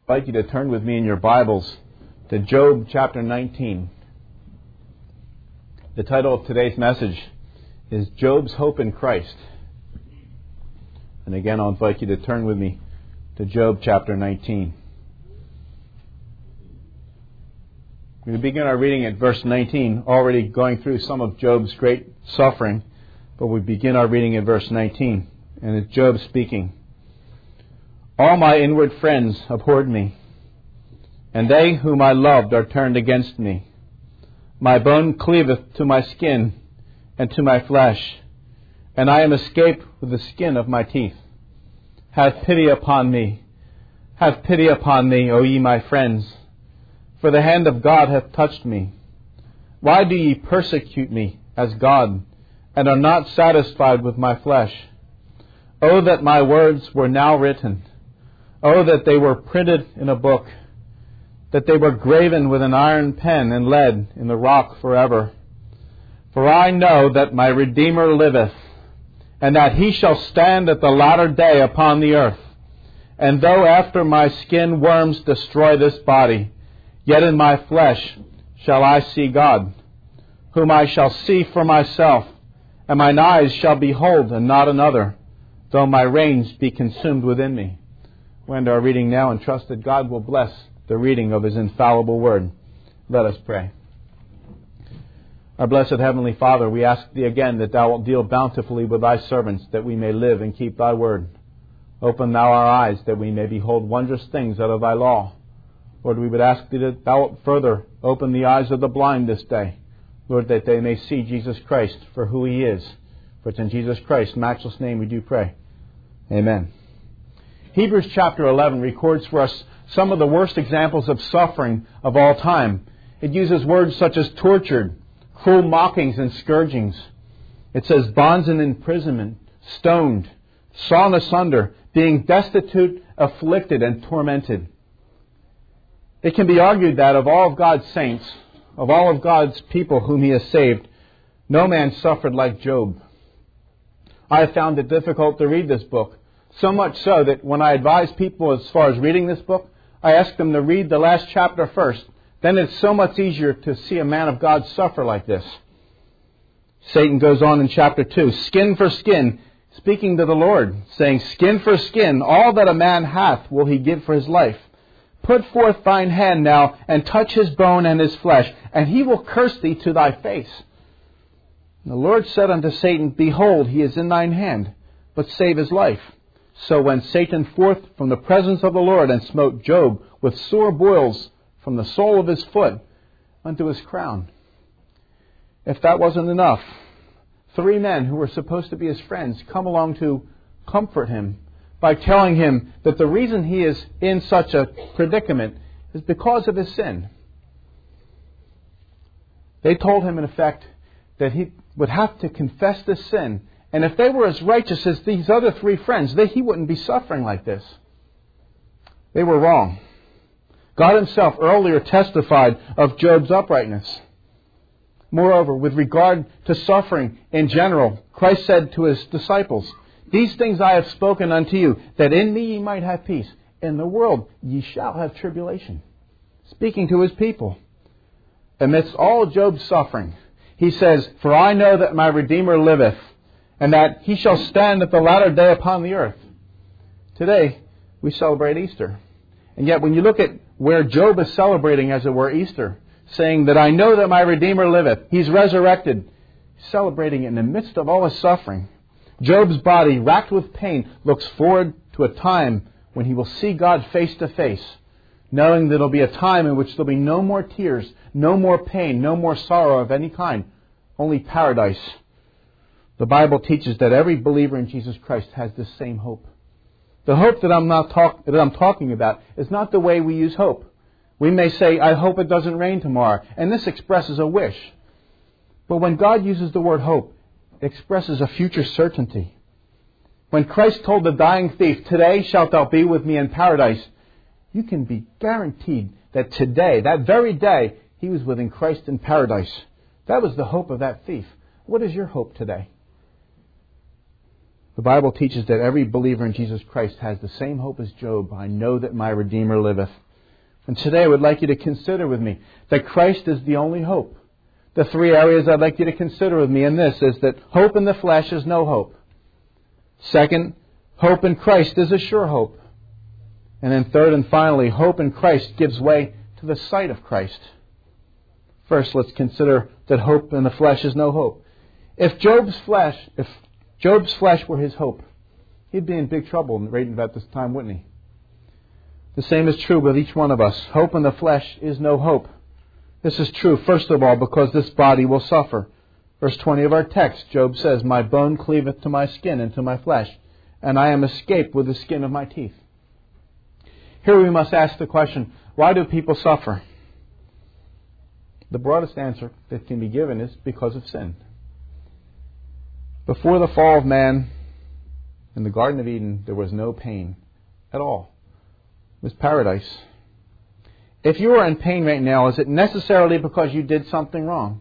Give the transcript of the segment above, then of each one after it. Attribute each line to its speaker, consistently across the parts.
Speaker 1: I'd like you to turn with me in your Bibles to Job chapter 19. The title of today's message is Job's Hope in Christ. And again, I'll invite you to turn with me to Job chapter 19. We begin our reading at verse 19, already going through some of Job's great suffering, but we begin our reading at verse 19, and it's Job speaking. All my inward friends abhorred me, and they whom I loved are turned against me. My bone cleaveth to my skin and to my flesh, and I am escaped with the skin of my teeth. Have pity upon me, O ye my friends, for the hand of God hath touched me. Why do ye persecute me as God, and are not satisfied with my flesh? O that my words were now written, O that they were printed in a book, that they were graven with an iron pen and lead in the rock forever. For I know that my Redeemer liveth, and that he shall stand at the latter day upon the earth. And though after my skin worms destroy this body, yet in my flesh shall I see God, whom I shall see for myself, and mine eyes shall behold and not another, though my reins be consumed within me. We end our reading now and trust that God will bless the reading of His infallible word. Let us pray. Our blessed Heavenly Father, we ask Thee again that Thou wilt deal bountifully with Thy servants, that we may live and keep Thy word. Open Thou our eyes, that we may behold wondrous things out of Thy law. Lord, we would ask Thee that Thou wilt further open the eyes of the blind this day. Lord, that they may see Jesus Christ for who He is. For it's in Jesus Christ's matchless name we do pray. Amen. Hebrews chapter 11 records for us some of the worst examples of suffering of all time. It uses words such as tortured, cruel mockings and scourgings. It says bonds and imprisonment, stoned, sawn asunder, being destitute, afflicted, and tormented. It can be argued that of all of God's saints, of all of God's people whom He has saved, no man suffered like Job. I have found it difficult to read this book. So much so that when I advise people as far as reading this book, I ask them to read the last chapter first. Then it's so much easier to see a man of God suffer like this. Satan goes on in chapter 2, skin for skin, speaking to the Lord, saying, skin for skin, all that a man hath will he give for his life. Put forth thine hand now, and touch his bone and his flesh, and he will curse thee to thy face. And the Lord said unto Satan, behold, he is in thine hand, but save his life. So went Satan forth from the presence of the Lord, and smote Job with sore boils from the sole of his foot unto his crown. If that wasn't enough, 3 men who were supposed to be his friends come along to comfort him by telling him that the reason he is in such a predicament is because of his sin. They told him, in effect, that he would have to confess this sin. And if they were as righteous as these other 3 friends, he wouldn't be suffering like this. They were wrong. God Himself earlier testified of Job's uprightness. Moreover, with regard to suffering in general, Christ said to His disciples, these things I have spoken unto you, that in me ye might have peace. In the world ye shall have tribulation. Speaking to His people. Amidst all Job's suffering, He says, for I know that my Redeemer liveth, and that He shall stand at the latter day upon the earth. Today, we celebrate Easter. And yet when you look at where Job is celebrating, as it were, Easter, saying that I know that my Redeemer liveth, He's resurrected, celebrating in the midst of all his suffering. Job's body, racked with pain, looks forward to a time when he will see God face to face, knowing that there will be a time in which there will be no more tears, no more pain, no more sorrow of any kind, only paradise. The Bible teaches that every believer in Jesus Christ has this same hope. The hope that I'm talking about is not the way we use hope. We may say, I hope it doesn't rain tomorrow, and this expresses a wish. But when God uses the word hope, it expresses a future certainty. When Christ told the dying thief, today shalt thou be with me in paradise, you can be guaranteed that today, that very day, he was within Christ in paradise. That was the hope of that thief. What is your hope today? The Bible teaches that every believer in Jesus Christ has the same hope as Job. I know that my Redeemer liveth. And today I would like you to consider with me that Christ is the only hope. The three areas I'd like you to consider with me in this is that hope in the flesh is no hope. Second, hope in Christ is a sure hope. And then third and finally, hope in Christ gives way to the sight of Christ. First, let's consider that hope in the flesh is no hope. If Job's flesh were his hope, he'd be in big trouble right about this time, wouldn't he? The same is true with each one of us. Hope in the flesh is no hope. This is true, first of all, because this body will suffer. Verse 20 of our text, Job says, "My bone cleaveth to my skin and to my flesh, and I am escaped with the skin of my teeth." Here we must ask the question, why do people suffer? The broadest answer that can be given is because of sin. Before the fall of man in the Garden of Eden, there was no pain at all. It was paradise. If you are in pain right now, is it necessarily because you did something wrong?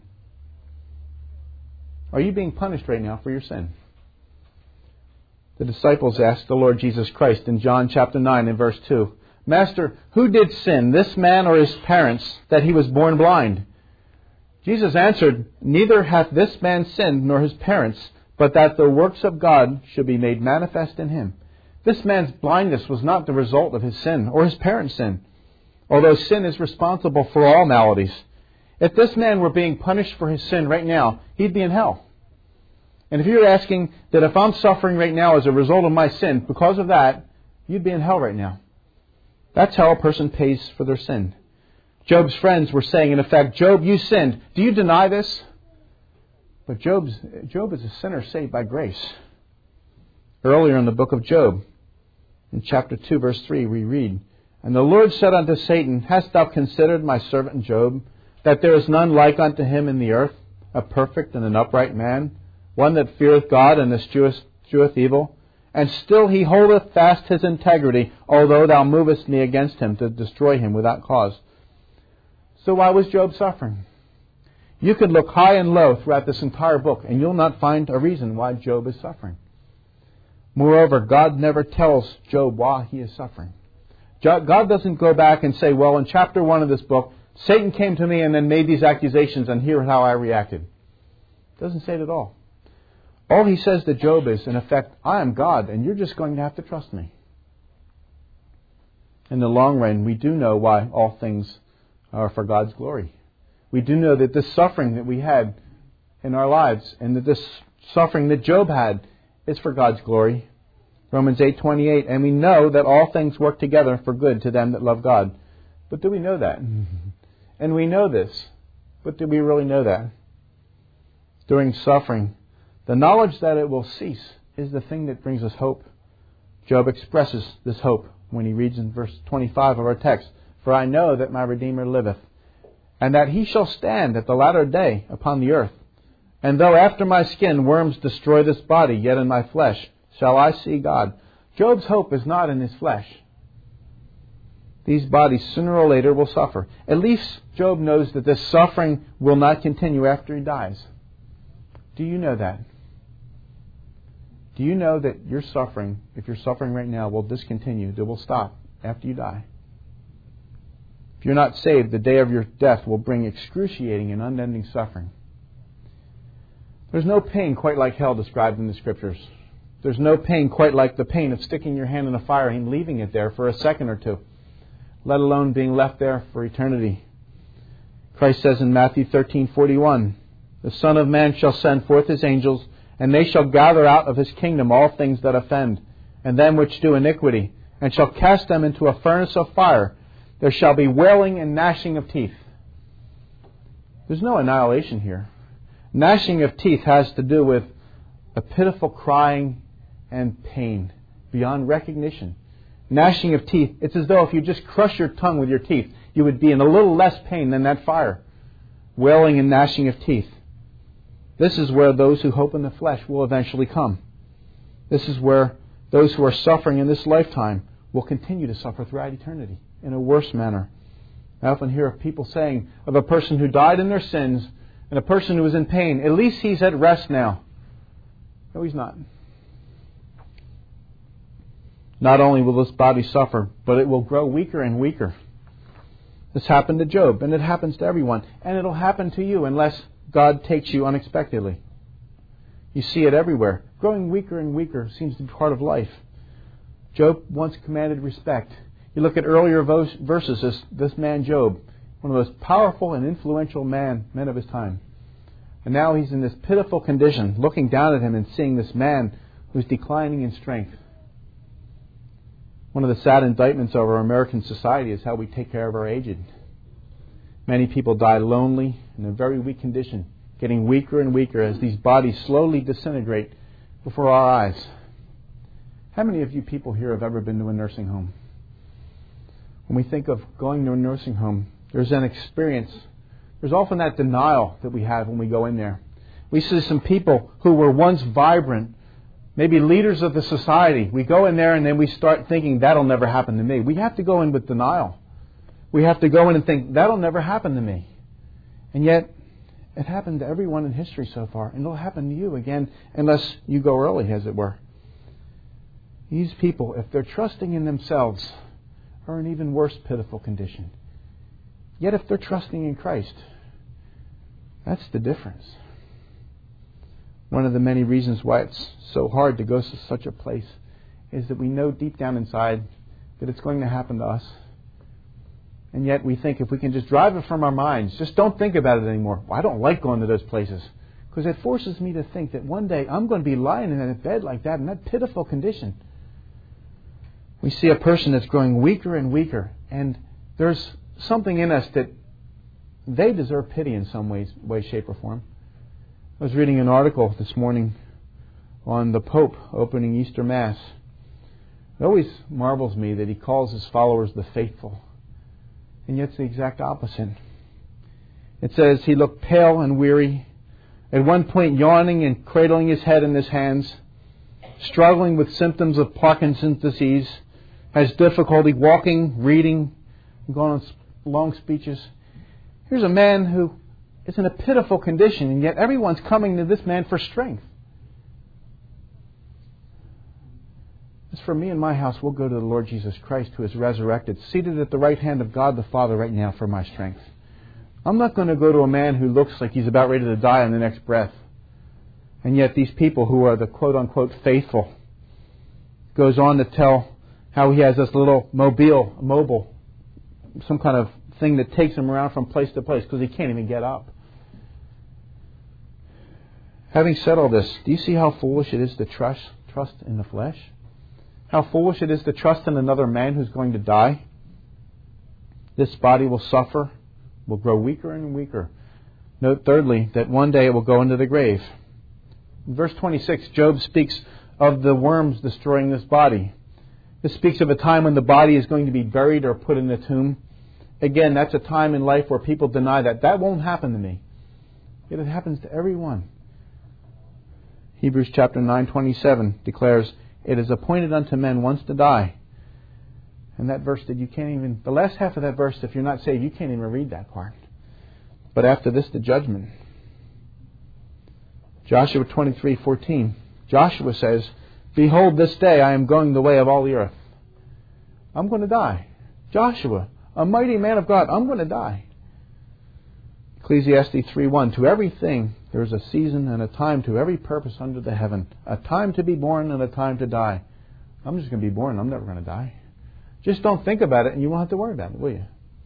Speaker 1: Are you being punished right now for your sin? The disciples asked the Lord Jesus Christ in John chapter 9 and verse 2, "Master, who did sin, this man or his parents, that he was born blind?" Jesus answered, "Neither hath this man sinned nor his parents, but that the works of God should be made manifest in him." This man's blindness was not the result of his sin or his parents' sin, although sin is responsible for all maladies. If this man were being punished for his sin right now, he'd be in hell. And if you're asking that if I'm suffering right now as a result of my sin, because of that, you'd be in hell right now. That's how a person pays for their sin. Job's friends were saying, in effect, "Job, you sinned. Do you deny this?" But Job is a sinner saved by grace. Earlier in the book of Job, in chapter 2, verse 3, we read, "And the Lord said unto Satan, Hast thou considered my servant Job, that there is none like unto him in the earth, a perfect and an upright man, one that feareth God and escheweth evil? And still he holdeth fast his integrity, although thou movest me against him to destroy him without cause." So why was Job suffering? You could look high and low throughout this entire book, and you'll not find a reason why Job is suffering. Moreover, God never tells Job why he is suffering. God doesn't go back and say, "Well, in chapter 1 of this book, Satan came to me and then made these accusations, and here's how I reacted." It doesn't say it at all. All he says to Job is, in effect, "I am God, and you're just going to have to trust me." In the long run, we do know why all things are for God's glory. We do know that this suffering that we had in our lives, and that this suffering that Job had, is for God's glory. Romans 8:28, "And we know that all things work together for good to them that love God." But do we know that? And we know this, but do we really know that? During suffering, the knowledge that it will cease is the thing that brings us hope. Job expresses this hope when he reads in verse 25 of our text, "For I know that my Redeemer liveth, and that he shall stand at the latter day upon the earth. And though after my skin worms destroy this body, yet in my flesh shall I see God." Job's hope is not in his flesh. These bodies sooner or later will suffer. At least Job knows that this suffering will not continue after he dies. Do you know that? Do you know that your suffering, if you're suffering right now, will discontinue, that will stop after you die? If you're not saved, the day of your death will bring excruciating and unending suffering. There's no pain quite like hell described in the Scriptures. There's no pain quite like the pain of sticking your hand in a fire and leaving it there for a second or two, let alone being left there for eternity. Christ says in Matthew 13:41, "The Son of Man shall send forth his angels, and they shall gather out of his kingdom all things that offend, and them which do iniquity, and shall cast them into a furnace of fire. There shall be wailing and gnashing of teeth." There's no annihilation here. Gnashing of teeth has to do with a pitiful crying and pain beyond recognition. Gnashing of teeth, it's as though if you just crush your tongue with your teeth, you would be in a little less pain than that fire. Wailing and gnashing of teeth. This is where those who hope in the flesh will eventually come. This is where those who are suffering in this lifetime will continue to suffer throughout eternity in a worse manner. I often hear of people saying of a person who died in their sins and a person who was in pain, "At least he's at rest now." No, he's not. Not only will this body suffer, but it will grow weaker and weaker. This happened to Job, and it happens to everyone. And it'll happen to you unless God takes you unexpectedly. You see it everywhere. Growing weaker and weaker seems to be part of life. Job once commanded respect. You look at earlier verses, this man Job, one of the most powerful and influential men of his time. And now he's in this pitiful condition, looking down at him and seeing this man who's declining in strength. One of the sad indictments of our American society is how we take care of our aged. Many people die lonely, in a very weak condition, getting weaker and weaker as these bodies slowly disintegrate before our eyes. How many of you people here have ever been to a nursing home? When we think of going to a nursing home, there's an experience. There's often that denial that we have when we go in there. We see some people who were once vibrant, maybe leaders of the society. We go in there and then we start thinking, that'll never happen to me. We have to go in with denial. We have to go in and think, that'll never happen to me. And yet, it happened to everyone in history so far. And it'll happen to you again, unless you go early, as it were. These people, if they're trusting in themselves, are in an even worse pitiful condition. Yet if they're trusting in Christ, that's the difference. One of the many reasons why it's so hard to go to such a place is that we know deep down inside that it's going to happen to us. And yet we think if we can just drive it from our minds, just don't think about it anymore. Well, I don't like going to those places because it forces me to think that one day I'm going to be lying in a bed like that in that pitiful condition. We see a person that's growing weaker and weaker, and there's something in us that they deserve pity in some way, shape, or form. I was reading an article this morning on the Pope opening Easter Mass. It always marvels me that he calls his followers the faithful. And yet it's the exact opposite. It says he looked pale and weary, at one point yawning and cradling his head in his hands, struggling with symptoms of Parkinson's disease, has difficulty walking, reading, going on long speeches. Here's a man who is in a pitiful condition, and yet everyone's coming to this man for strength. As for me and my house, we'll go to the Lord Jesus Christ, who is resurrected, seated at the right hand of God the Father right now for my strength. I'm not going to go to a man who looks like he's about ready to die in the next breath. And yet these people who are the quote-unquote faithful goes on to tell how he has this little mobile, some kind of thing that takes him around from place to place because he can't even get up. Having said all this, do you see how foolish it is to trust in the flesh? How foolish it is to trust in another man who's going to die? This body will suffer, will grow weaker and weaker. Note thirdly, that one day it will go into the grave. In verse 26, Job speaks of the worms destroying this body. This speaks of a time when the body is going to be buried or put in the tomb. Again, that's a time in life where people deny that. That won't happen to me. Yet it happens to everyone. Hebrews chapter 9:27 declares, "It is appointed unto men once to die." And that verse that you can't even, the last half of that verse, if you're not saved, you can't even read that part. But after this, the judgment. Joshua 23:14. Joshua says, "Behold, this day I am going the way of all the earth." I'm going to die. Joshua, a mighty man of God, I'm going to die. Ecclesiastes 3:1. To everything there is a season and a time to every purpose under the heaven. A time to be born and a time to die. I'm just going to be born. I'm never going to die. Just don't think about it and you won't have to worry about it, will you?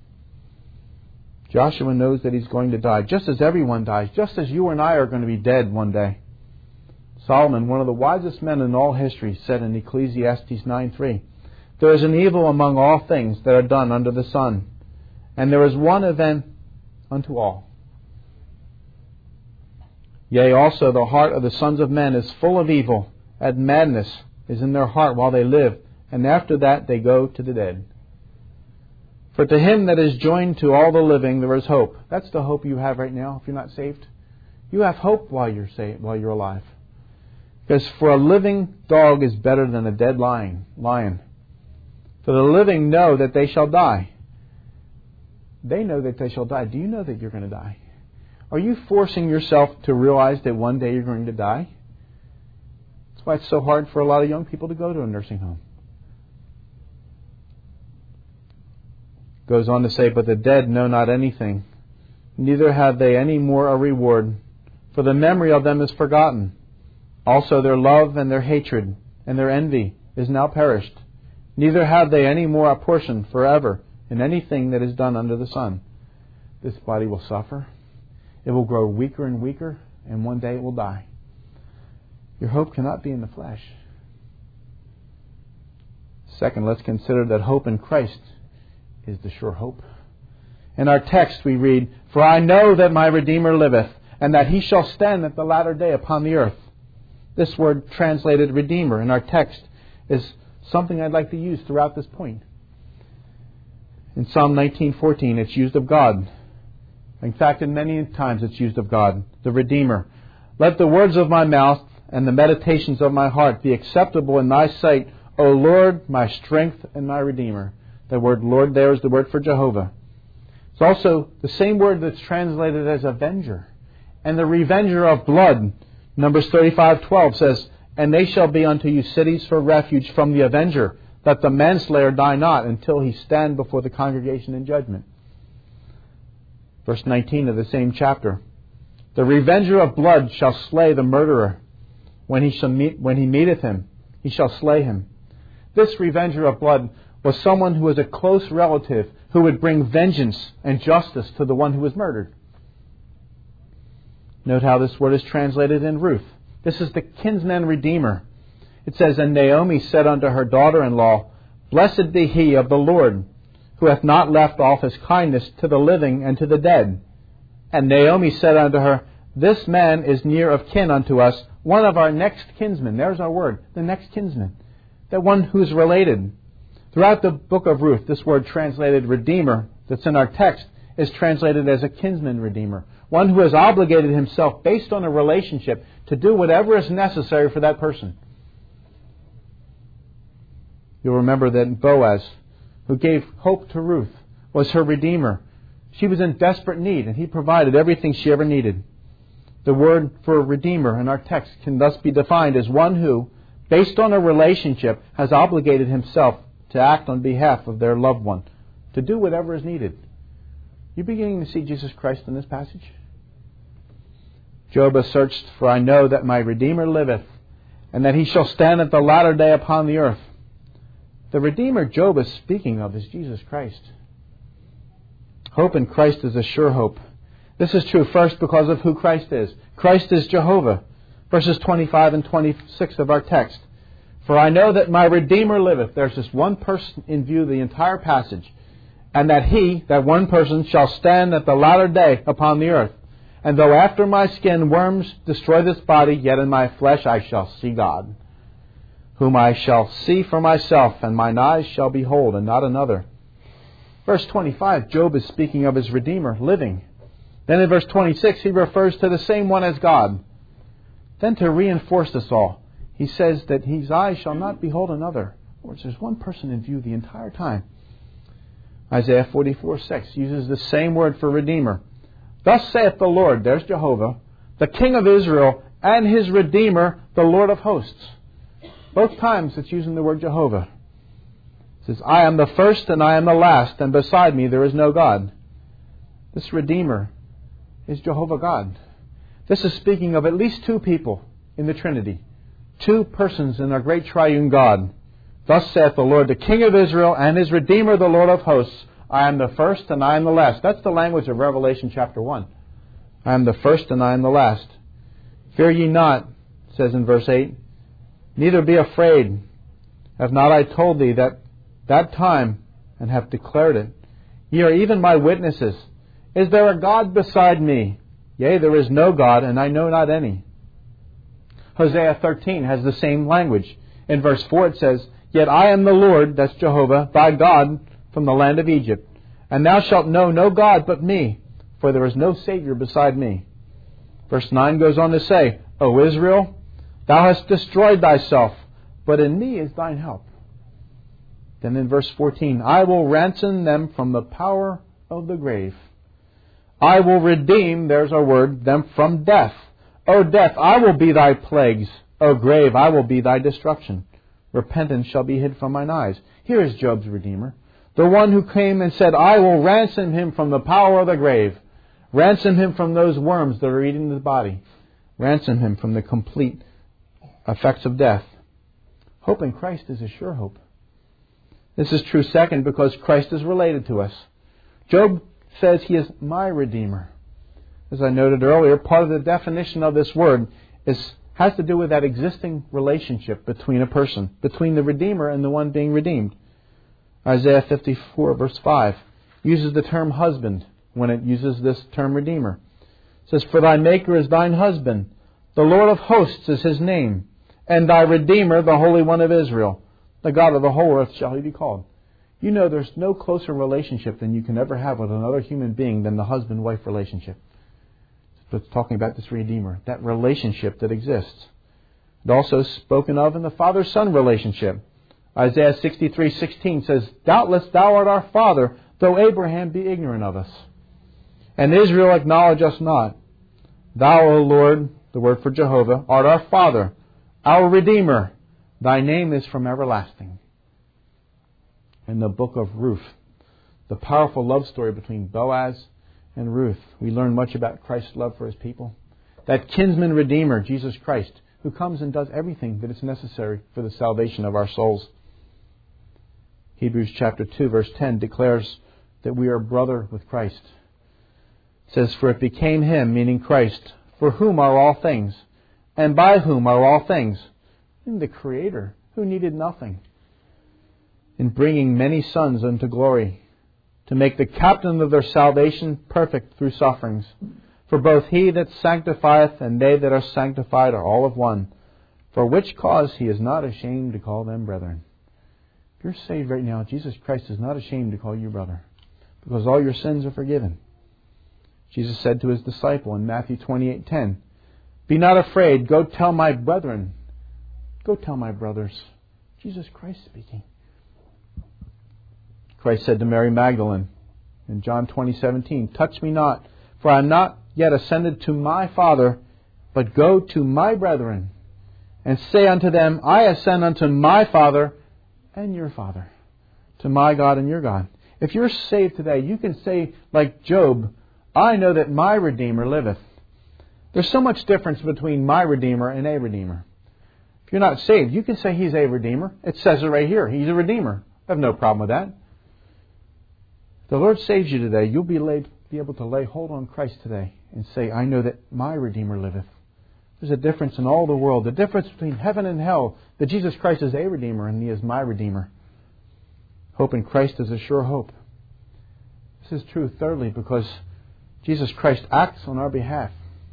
Speaker 1: Joshua knows that he's going to die, just as everyone dies, just as you and I are going to be dead one day. Solomon, one of the wisest men in all history, said in Ecclesiastes 9:3, "There is an evil among all things that are done under the sun, and there is one event unto all. Yea, also the heart of the sons of men is full of evil, and madness is in their heart while they live, and after that they go to the dead. For to him that is joined to all the living there is hope." That's the hope you have right now if you're not saved. You have hope while you're while you're alive. Because for a living dog is better than a dead lion. For the living know that they shall die. They know that they shall die. Do you know that you're going to die? Are you forcing yourself to realize that one day you're going to die? That's why it's so hard for a lot of young people to go to a nursing home. Goes on to say, but the dead know not anything, neither have they any more a reward, for the memory of them is forgotten. Also their love and their hatred and their envy is now perished. Neither have they any more a portion forever in anything that is done under the sun. This body will suffer. It will grow weaker and weaker, and one day it will die. Your hope cannot be in the flesh. Second, let's consider that hope in Christ is the sure hope. In our text we read, for I know that my Redeemer liveth, and that he shall stand at the latter day upon the earth. This word translated Redeemer in our text is something I'd like to use throughout this point. In Psalm 19:14 it's used of God. In fact, in many times it's used of God, the Redeemer. Let the words of my mouth and the meditations of my heart be acceptable in thy sight, O Lord, my strength and my Redeemer. The word Lord there is the word for Jehovah. It's also the same word that's translated as avenger. And the revenger of blood, Numbers 35:12 says, and they shall be unto you cities for refuge from the avenger, that the manslayer die not until he stand before the congregation in judgment. Verse 19 of the same chapter. The revenger of blood shall slay the murderer. When he meeteth him, he shall slay him. This revenger of blood was someone who was a close relative who would bring vengeance and justice to the one who was murdered. Note how this word is translated in Ruth. This is the kinsman redeemer. It says, and Naomi said unto her daughter-in-law, blessed be he of the Lord, who hath not left off his kindness to the living and to the dead. And Naomi said unto her, this man is near of kin unto us, one of our next kinsmen. There's our word, the next kinsman. That one who's related. Throughout the book of Ruth, this word translated redeemer that's in our text is translated as a kinsman redeemer. One who has obligated himself based on a relationship to do whatever is necessary for that person. You'll remember that Boaz, who gave hope to Ruth, was her redeemer. She was in desperate need, and he provided everything she ever needed. The word for redeemer in our text can thus be defined as one who, based on a relationship, has obligated himself to act on behalf of their loved one, to do whatever is needed. You beginning to see Jesus Christ in this passage? Job asserts, for I know that my Redeemer liveth, and that he shall stand at the latter day upon the earth. The Redeemer Job is speaking of is Jesus Christ. Hope in Christ is a sure hope. This is true first because of who Christ is. Christ is Jehovah. Verses 25 and 26 of our text. For I know that my Redeemer liveth. There's just one person in view of the entire passage. And that he, that one person, shall stand at the latter day upon the earth. And though after my skin worms destroy this body, yet in my flesh I shall see God, whom I shall see for myself, and mine eyes shall behold, and not another. Verse 25, Job is speaking of his Redeemer living. Then in verse 26, he refers to the same one as God. Then to reinforce this all, he says that his eyes shall not behold another. In other words, there's one person in view the entire time. Isaiah 44:6 uses the same word for Redeemer. Thus saith the Lord, there's Jehovah, the King of Israel, and his Redeemer, the Lord of hosts. Both times it's using the word Jehovah. It says, I am the first and I am the last, and beside me there is no God. This Redeemer is Jehovah God. This is speaking of at least two people in the Trinity. Two persons in our great triune God. Thus saith the Lord, the King of Israel, and his Redeemer, the Lord of hosts. I am the first and I am the last. That's the language of Revelation chapter 1. I am the first and I am the last. Fear ye not, it says in verse 8. Neither be afraid. Have not I told thee that time, and have declared it? Ye are even my witnesses. Is there a God beside me? Yea, there is no God, and I know not any. Hosea 13 has the same language. In verse 4 it says, Yet I am the Lord, that's Jehovah, thy God, from the land of Egypt. And thou shalt know no God but me, for there is no Savior beside me. Verse 9 goes on to say, O Israel, thou hast destroyed thyself, but in me is thine help. Then in verse 14, I will ransom them from the power of the grave. I will redeem, there's our word, them from death. O death, I will be thy plagues. O grave, I will be thy destruction. Repentance shall be hid from mine eyes. Here is Job's Redeemer. The one who came and said, I will ransom him from the power of the grave. Ransom him from those worms that are eating the body. Ransom him from the complete effects of death. Hope in Christ is a sure hope. This is true, second, because Christ is related to us. Job says he is my Redeemer. As I noted earlier, part of the definition of this word has to do with that existing relationship between a person, between the Redeemer and the one being redeemed. Isaiah 54 verse 5 uses the term husband when it uses this term Redeemer. It says, For thy Maker is thine husband, the Lord of hosts is his name, and thy Redeemer, the Holy One of Israel. The God of the whole earth shall he be called. You know there's no closer relationship than you can ever have with another human being than the husband-wife relationship. It's talking about this Redeemer, that relationship that exists. It also is spoken of in the father-son relationship. Isaiah 63:16 says, Doubtless thou art our father, though Abraham be ignorant of us. And Israel acknowledge us not. Thou, O Lord, the word for Jehovah, art our Father, our Redeemer. Thy name is from everlasting. In the book of Ruth, the powerful love story between Boaz and Ruth, we learn much about Christ's love for his people. That kinsman Redeemer, Jesus Christ, who comes and does everything that is necessary for the salvation of our souls. Hebrews chapter 2 verse 10 declares that we are brother with Christ. It says, For it became him, meaning Christ, for whom are all things, and by whom are all things, in the Creator, who needed nothing, in bringing many sons unto glory, to make the captain of their salvation perfect through sufferings. For both he that sanctifieth and they that are sanctified are all of one, for which cause he is not ashamed to call them brethren. If you're saved right now, Jesus Christ is not ashamed to call you brother, because all your sins are forgiven. Jesus said to his disciple in Matthew 28:10, Be not afraid, go tell my brethren. Go tell my brothers. Jesus Christ speaking. Christ said to Mary Magdalene in John 20:17, Touch me not, for I am not yet ascended to my Father, but go to my brethren, and say unto them, I ascend unto my Father and your Father, to my God and your God. If you're saved today, you can say like Job, I know that my Redeemer liveth. There's so much difference between my Redeemer and a Redeemer. If you're not saved, you can say he's a Redeemer. It says it right here. He's a Redeemer. I have no problem with that. If the Lord saves you today, you'll be able to lay hold on Christ today and say, I know that my Redeemer liveth. There's a difference in all the world. The difference between heaven and hell, that Jesus Christ is a Redeemer and he is my Redeemer. Hope in Christ is a sure hope. This is true, thirdly, because Jesus Christ acts on our behalf.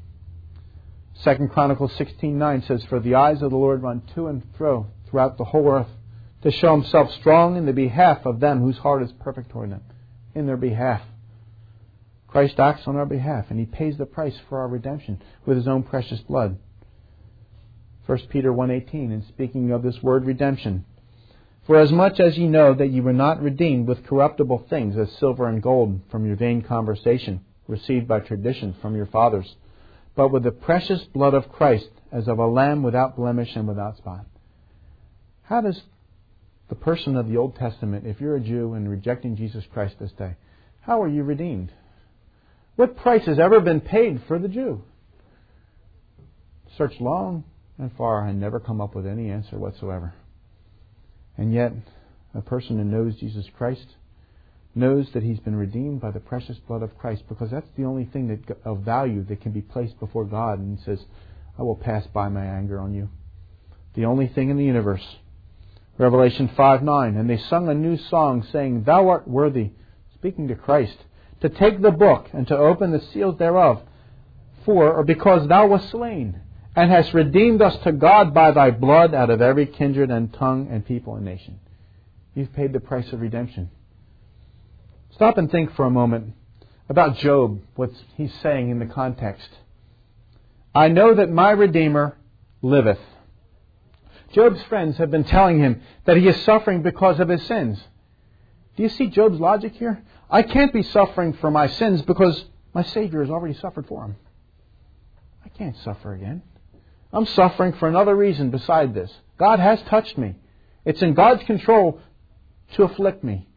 Speaker 1: 2 Chronicles 16:9 says, For the eyes of the Lord run to and fro throughout the whole earth, to show himself strong in the behalf of them whose heart is perfect toward them. In their behalf. Christ acts on our behalf, and he pays the price for our redemption with his own precious blood. 1 Peter 1:18, in speaking of this word redemption, For as much as ye know that ye were not redeemed with corruptible things as silver and gold from your vain conversation, received by tradition from your fathers, but with the precious blood of Christ, as of a lamb without blemish and without spot. How does the person of the Old Testament, if you're a Jew and rejecting Jesus Christ this day, how are you redeemed? What price has ever been paid for the Jew? Search long and far and never come up with any answer whatsoever. And yet, a person who knows Jesus Christ knows that he's been redeemed by the precious blood of Christ, because that's the only thing that of value that can be placed before God, and he says, I will pass by my anger on you. The only thing in the universe. Revelation 5:9, And they sung a new song, saying, Thou art worthy, speaking to Christ, to take the book and to open the seals thereof, or because thou wast slain, and hast redeemed us to God by thy blood out of every kindred and tongue and people and nation. You've paid the price of redemption. Stop and think for a moment about Job, what he's saying in the context. I know that my Redeemer liveth. Job's friends have been telling him that he is suffering because of his sins. Do you see Job's logic here? I can't be suffering for my sins because my Savior has already suffered for him. I can't suffer again. I'm suffering for another reason beside this. God has touched me. It's in God's control to afflict me.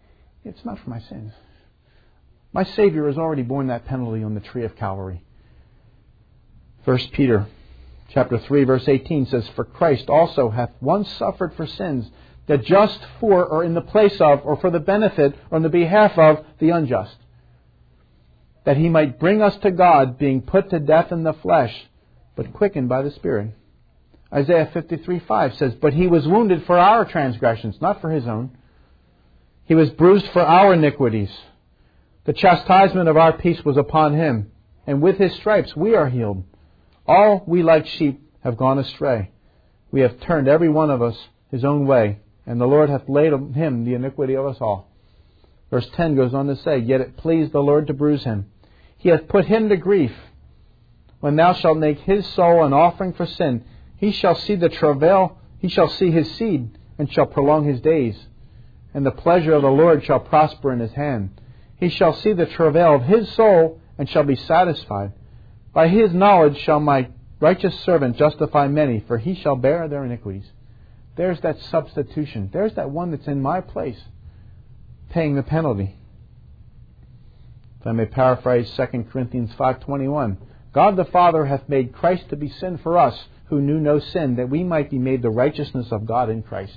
Speaker 1: It's not for my sins. My Savior has already borne that penalty on the tree of Calvary. 1 Peter chapter 3, verse 18 says, "For Christ also hath once suffered for sins, that just for, or in the place of, or for the benefit, or on the behalf of the unjust, that He might bring us to God, being put to death in the flesh, but quickened by the Spirit." Isaiah 53:5 says, "But He was wounded for our transgressions, not for His own. He was bruised for our iniquities. The chastisement of our peace was upon Him, and with His stripes we are healed. All we like sheep have gone astray. We have turned every one of us his own way, and the Lord hath laid on Him the iniquity of us all." Verse 10 goes on to say, "Yet it pleased the Lord to bruise Him. He hath put Him to grief. When thou shalt make His soul an offering for sin, He shall see the travail, He shall see His seed, and shall prolong His days. And the pleasure of the Lord shall prosper in His hand. He shall see the travail of His soul, and shall be satisfied. By His knowledge shall my righteous servant justify many, for he shall bear their iniquities." There's that substitution. There's that one that's in my place, paying the penalty. If I may paraphrase 2 Corinthians 5:21, "God the Father hath made Christ to be sin for us, who knew no sin, that we might be made the righteousness of God in Christ."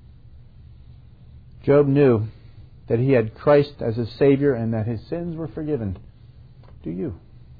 Speaker 1: Job knew that he had Christ as his Savior and that his sins were forgiven. Do you?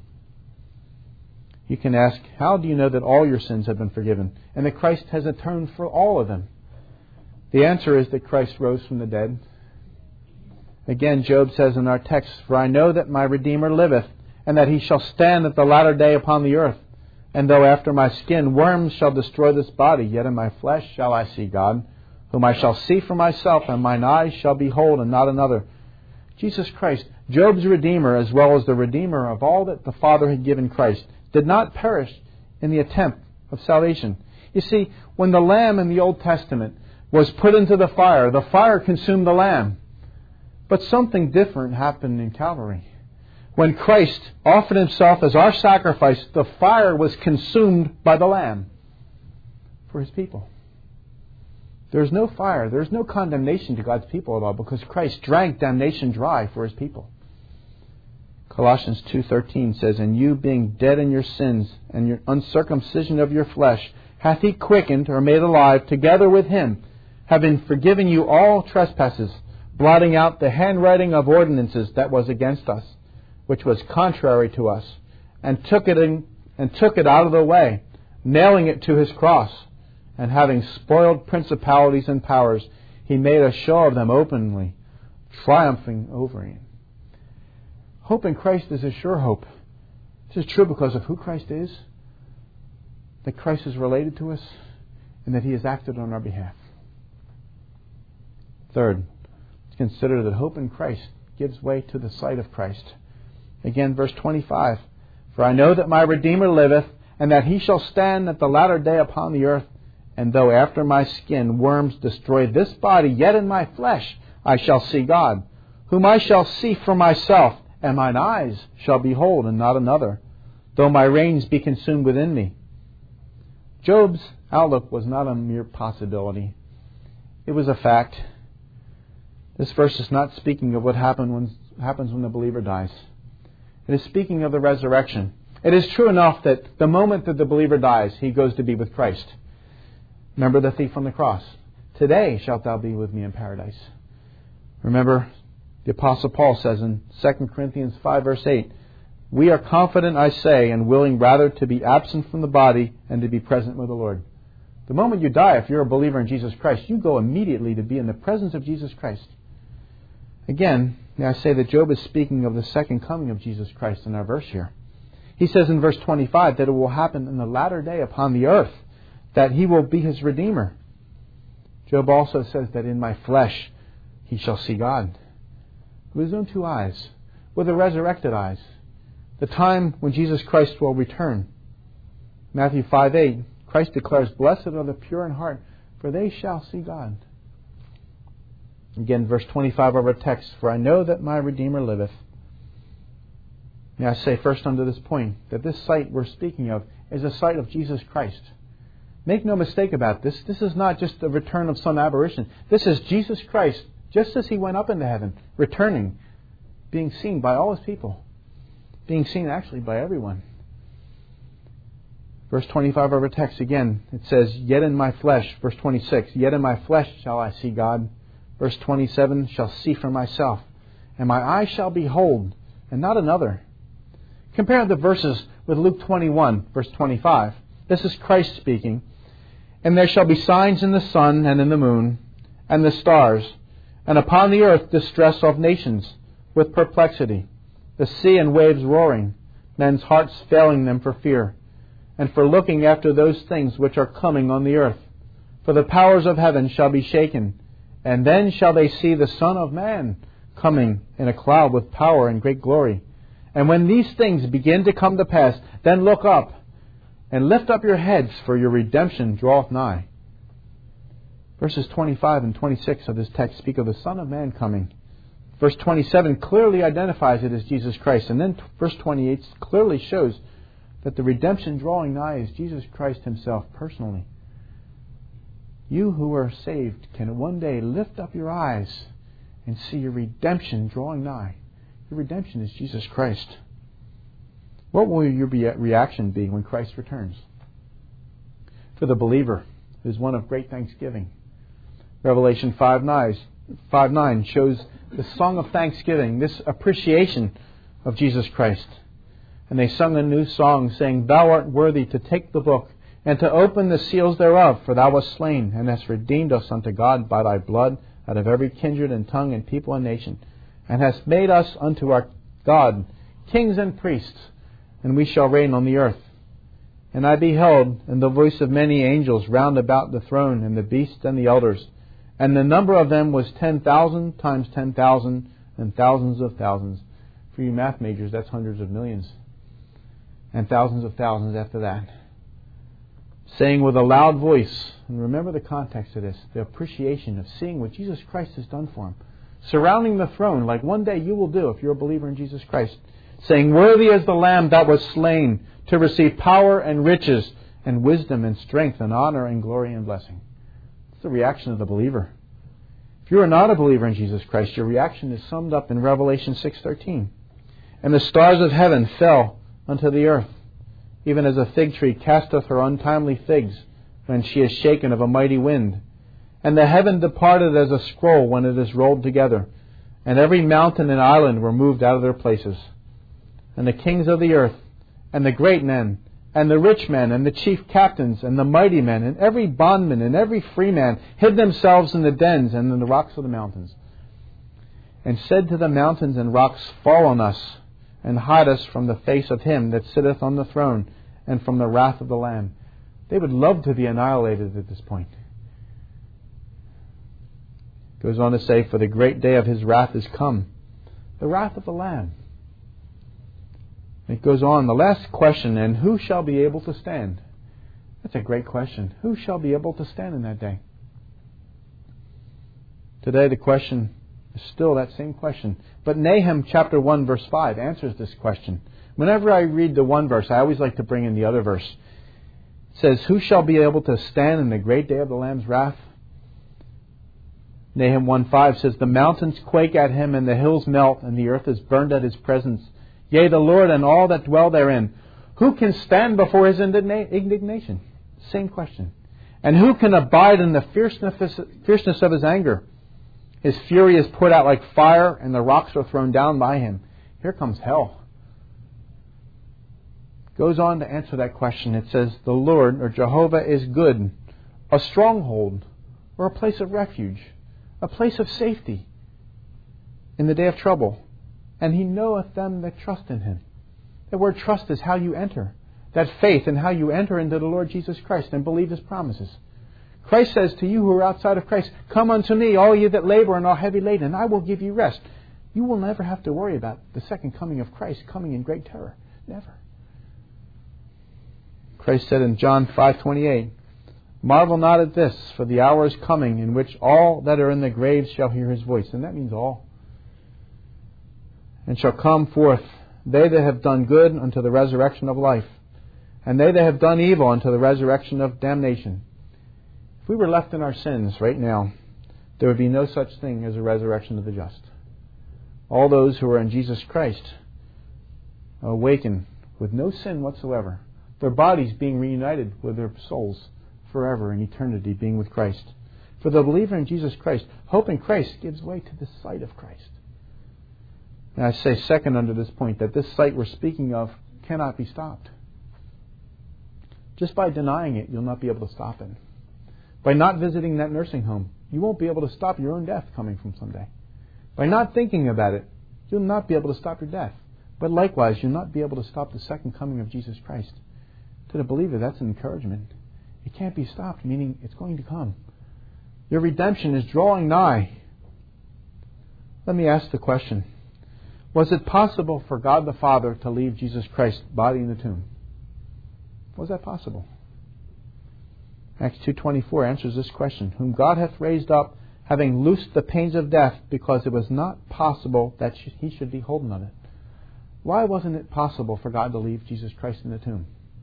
Speaker 1: You can ask, how do you know that all your sins have been forgiven and that Christ has atoned for all of them? The answer is that Christ rose from the dead. Again, Job says in our text, "For I know that my Redeemer liveth, and that He shall stand at the latter day upon the earth. And though after my skin worms shall destroy this body, yet in my flesh shall I see God, whom I shall see for myself, and mine eyes shall behold, and not another." Jesus Christ, Job's Redeemer, as well as the Redeemer of all that the Father had given Christ, did not perish in the attempt of salvation. You see, when the lamb in the Old Testament was put into the fire consumed the lamb. But something different happened in Calvary. When Christ offered Himself as our sacrifice, the fire was consumed by the lamb for His people. There's no fire, there's no condemnation to God's people at all, because Christ drank damnation dry for His people. Colossians 2:13 says, "And you, being dead in your sins and your uncircumcision of your flesh, hath He quickened," or made alive, "together with Him, having forgiven you all trespasses, blotting out the handwriting of ordinances that was against us, which was contrary to us, and took it out of the way, nailing it to His cross. And having spoiled principalities and powers, He made a show of them openly, triumphing over Him." Hope in Christ is a sure hope. This is true because of who Christ is, that Christ is related to us, and that He has acted on our behalf. Third, consider that hope in Christ gives way to the sight of Christ. Again, verse 25, "For I know that my Redeemer liveth, and that He shall stand at the latter day upon the earth. And though after my skin worms destroy this body, yet in my flesh I shall see God, whom I shall see for myself, and mine eyes shall behold, and not another, though my reins be consumed within me." Job's outlook was not a mere possibility. It was a fact. This verse is not speaking of what happens when the believer dies. It is speaking of the resurrection. It is true enough that the moment that the believer dies, he goes to be with Christ. Remember the thief on the cross. "Today shalt thou be with me in paradise." Remember, the Apostle Paul says in 2 Corinthians 5, verse 8, "We are confident, I say, and willing rather to be absent from the body and to be present with the Lord." The moment you die, if you're a believer in Jesus Christ, you go immediately to be in the presence of Jesus Christ. Again, may I say that Job is speaking of the second coming of Jesus Christ in our verse here. He says in verse 25 that it will happen in the latter day upon the earth, that He will be his Redeemer. Job also says that in my flesh he shall see God. With his own two eyes, with the resurrected eyes. The time when Jesus Christ will return. Matthew 5:8, Christ declares, "Blessed are the pure in heart, for they shall see God." Again, verse 25 of our text, "For I know that my Redeemer liveth." May I say first under this point that this sight we're speaking of is a sight of Jesus Christ. Make no mistake about this. This is not just the return of some apparition. This is Jesus Christ just as He went up into heaven, returning, being seen by all His people, being seen actually by everyone. Verse 25 of our text again, it says, yet in my flesh, verse 26, yet in my flesh shall I see God. Verse 27, shall see for myself, and my eyes shall behold, and not another. Compare the verses with Luke 21, verse 25. This is Christ speaking. And there shall be signs in the sun and in the moon, and the stars, and upon the earth distress of nations, with perplexity, the sea and waves roaring, men's hearts failing them for fear, and for looking after those things which are coming on the earth. For the powers of heaven shall be shaken, and then shall they see the Son of Man coming in a cloud with power and great glory. And when these things begin to come to pass, then look up, and lift up your heads, for your redemption draweth nigh. Verses 25 and 26 of this text speak of the Son of Man coming. Verse 27 clearly identifies it as Jesus Christ. And then verse 28 clearly shows that the redemption drawing nigh is Jesus Christ Himself personally. You who are saved can one day lift up your eyes and see your redemption drawing nigh. Your redemption is Jesus Christ. What will your reaction be when Christ returns? For the believer, it is one of great thanksgiving. Revelation 5:9 shows the song of thanksgiving, this appreciation of Jesus Christ. And they sung a new song, saying, Thou art worthy to take the book, and to open the seals thereof, for Thou wast slain, and hast redeemed us unto God by Thy blood, out of every kindred and tongue and people and nation, and hast made us unto our God kings and priests, and we shall reign on the earth. And I beheld, and the voice of many angels round about the throne, and the beast and the elders, and the number of them was 10,000 times 10,000, and thousands of thousands. For you math majors, that's hundreds of millions. And thousands of thousands after that. Saying with a loud voice, and remember the context of this, the appreciation of seeing what Jesus Christ has done for him, surrounding the throne like one day you will do if you're a believer in Jesus Christ, saying, Worthy is the Lamb that was slain to receive power and riches and wisdom and strength and honor and glory and blessing. It's the reaction of the believer. If you are not a believer in Jesus Christ, your reaction is summed up in Revelation 6:13. And the stars of heaven fell unto the earth, even as a fig tree casteth her untimely figs when she is shaken of a mighty wind. And the heaven departed as a scroll when it is rolled together, and every mountain and island were moved out of their places. And the kings of the earth, and the great men, and the rich men, and the chief captains, and the mighty men, and every bondman, and every free man, hid themselves in the dens and in the rocks of the mountains, and said to the mountains and rocks, Fall on us, and hide us from the face of Him that sitteth on the throne, and from the wrath of the Lamb. They would love to be annihilated at this point. It goes on to say, For the great day of His wrath is come, the wrath of the Lamb. It goes on, the last question, and who shall be able to stand? That's a great question. Who shall be able to stand in that day? Today the question is still that same question. But Nahum chapter 1 verse 5 answers this question. Whenever I read the one verse, I always like to bring in the other verse. It says, Who shall be able to stand in the great day of the Lamb's wrath? Nahum 1:5 says, The mountains quake at Him, and the hills melt, and the earth is burned at His presence. Yea, the Lord and all that dwell therein. Who can stand before His indignation? Same question. And who can abide in the fierceness of His anger? His fury is put out like fire, and the rocks are thrown down by Him. Here comes hell. Goes on to answer that question. It says, The Lord, or Jehovah, is good, a stronghold, or a place of refuge, a place of safety in the day of trouble. And He knoweth them that trust in Him. The word trust is how you enter. That faith and how you enter into the Lord Jesus Christ and believe His promises. Christ says to you who are outside of Christ, Come unto me, all ye that labor and are heavy laden, and I will give you rest. You will never have to worry about the second coming of Christ coming in great terror. Never. Christ said in John 5:28, Marvel not at this, for the hour is coming in which all that are in the graves shall hear His voice. And that means all. And shall come forth they that have done good unto the resurrection of life, and they that have done evil unto the resurrection of damnation. If we were left in our sins right now, there would be no such thing as a resurrection of the just. All those who are in Jesus Christ awaken with no sin whatsoever, their bodies being reunited with their souls forever in eternity, being with Christ. For the believer in Jesus Christ, hope in Christ gives way to the sight of Christ. And I say second under this point that this sight we're speaking of cannot be stopped. Just by denying it, you'll not be able to stop it. By not visiting that nursing home, you won't be able to stop your own death coming from someday. By not thinking about it, you'll not be able to stop your death. But likewise, you'll not be able to stop the second coming of Jesus Christ. To the believer, that's an encouragement. It can't be stopped, meaning it's going to come. Your redemption is drawing nigh. Let me ask the question. Was it possible for God the Father to leave Jesus Christ's body in the tomb? Was that possible? Acts 2:24 answers this question. Whom God hath raised up, having loosed the pains of death, because it was not possible that he should be holden of it. Why wasn't it possible for God to leave Jesus Christ in the tomb?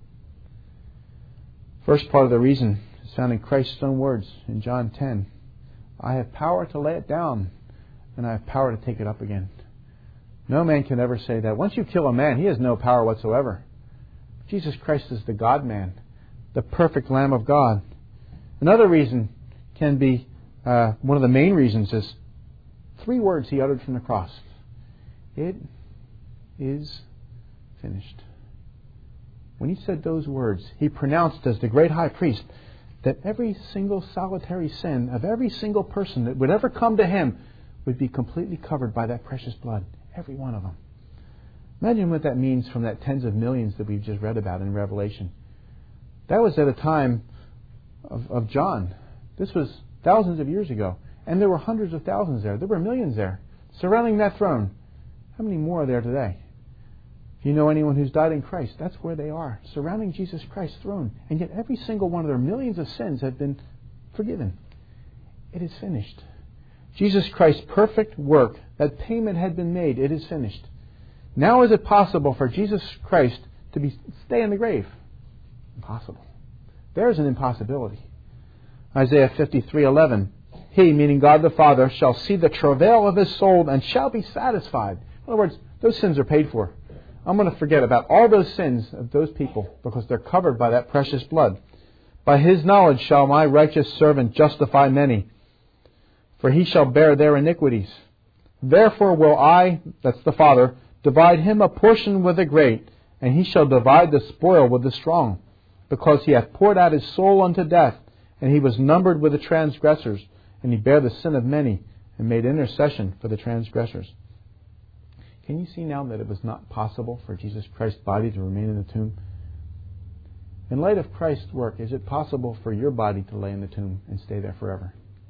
Speaker 1: First part of the reason is found in Christ's own words in John 10. I have power to lay it down, and I have power to take it up again. No man can ever say that. Once you kill a man, he has no power whatsoever. Jesus Christ is the God-man, the perfect Lamb of God. Another reason can be, one of the main reasons is 3 words he uttered from the cross. It is finished. When he said those words, he pronounced as the great high priest that every single solitary sin of every single person that would ever come to him would be completely covered by that precious blood. Every one of them. Imagine what that means from that tens of millions that we've just read about in Revelation. That was at a time of John. This was thousands of years ago. And there were hundreds of thousands there. There were millions there surrounding that throne. How many more are there today? If you know anyone who's died in Christ, that's where they are, surrounding Jesus Christ's throne. And yet every single one of their millions of sins have been forgiven. It is finished. Jesus Christ's perfect work, that payment had been made. It is finished. Now is it possible for Jesus Christ to stay in the grave? Impossible. There's an impossibility. Isaiah 53:11. He, meaning God the Father, shall see the travail of his soul and shall be satisfied. In other words, those sins are paid for. I'm going to forget about all those sins of those people because they're covered by that precious blood. By his knowledge shall my righteous servant justify many, for he shall bear their iniquities. Therefore will I, that's the Father, divide him a portion with the great, and he shall divide the spoil with the strong, because he hath poured out his soul unto death, and he was numbered with the transgressors, and he bare the sin of many, and made intercession for the transgressors. Can you see now that it was not possible for Jesus Christ's body to remain in the tomb? In light of Christ's work, is it possible for your body to lay in the tomb and stay there forever?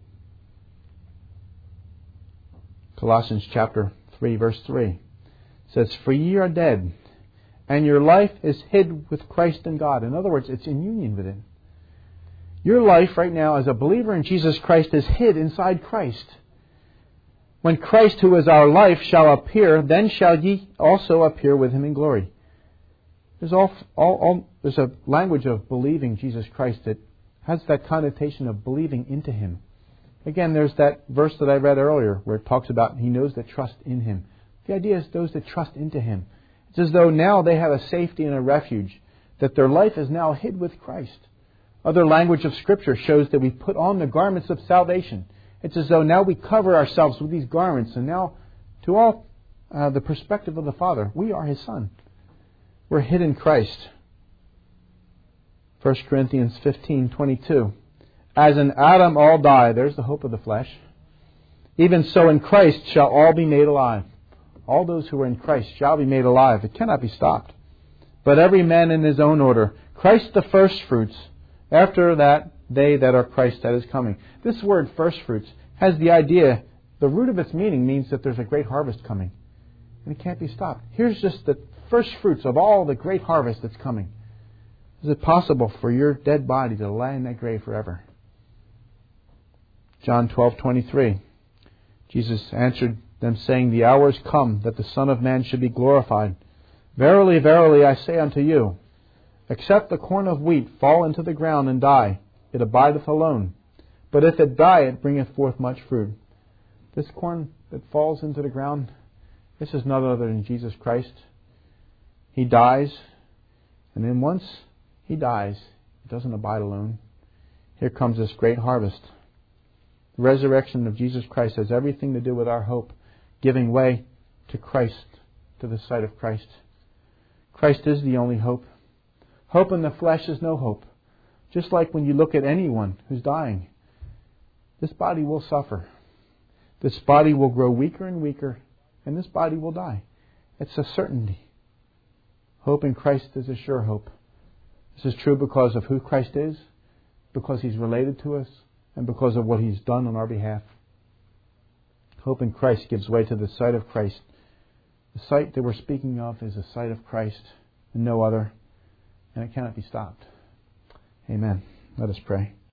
Speaker 1: Colossians chapter 3, verse 3 says, For ye are dead, and your life is hid with Christ in God. In other words, it's in union with Him. Your life right now as a believer in Jesus Christ is hid inside Christ. When Christ, who is our life, shall appear, then shall ye also appear with Him in glory. There's a language of believing Jesus Christ that has that connotation of believing into Him. Again, there's that verse that I read earlier where it talks about He knows that trust in Him. The idea is those that trust into Him. It's as though now they have a safety and a refuge, that their life is now hid with Christ. Other language of Scripture shows that we put on the garments of salvation. It's as though now we cover ourselves with these garments, and now, to all the perspective of the Father, we are His Son. We're hid in Christ. 1 Corinthians 15:22. As in Adam all die, there's the hope of the flesh. Even so in Christ shall all be made alive. All those who are in Christ shall be made alive. It cannot be stopped. But every man in his own order. Christ the first fruits. After that, they that are Christ that is coming. This word first fruits has the idea, the root of its meaning means that there's a great harvest coming. And it can't be stopped. Here's just the first fruits of all the great harvest that's coming. Is it possible for your dead body to lie in that grave forever? John 12:23. Jesus answered them, saying, The hour is come that the Son of Man should be glorified. Verily, verily, I say unto you, except the corn of wheat fall into the ground and die, it abideth alone. But if it die, it bringeth forth much fruit. This corn that falls into the ground, this is none other than Jesus Christ. He dies, and then once He dies, He doesn't abide alone. Here comes this great harvest. The resurrection of Jesus Christ has everything to do with our hope, giving way to Christ, to the sight of Christ. Christ is the only hope. Hope in the flesh is no hope. Just like when you look at anyone who's dying, this body will suffer. This body will grow weaker and weaker, and this body will die. It's a certainty. Hope in Christ is a sure hope. This is true because of who Christ is, because He's related to us, and because of what He's done on our behalf. Hope in Christ gives way to the sight of Christ. The sight that we're speaking of is the sight of Christ and no other, and it cannot be stopped. Amen. Let us pray.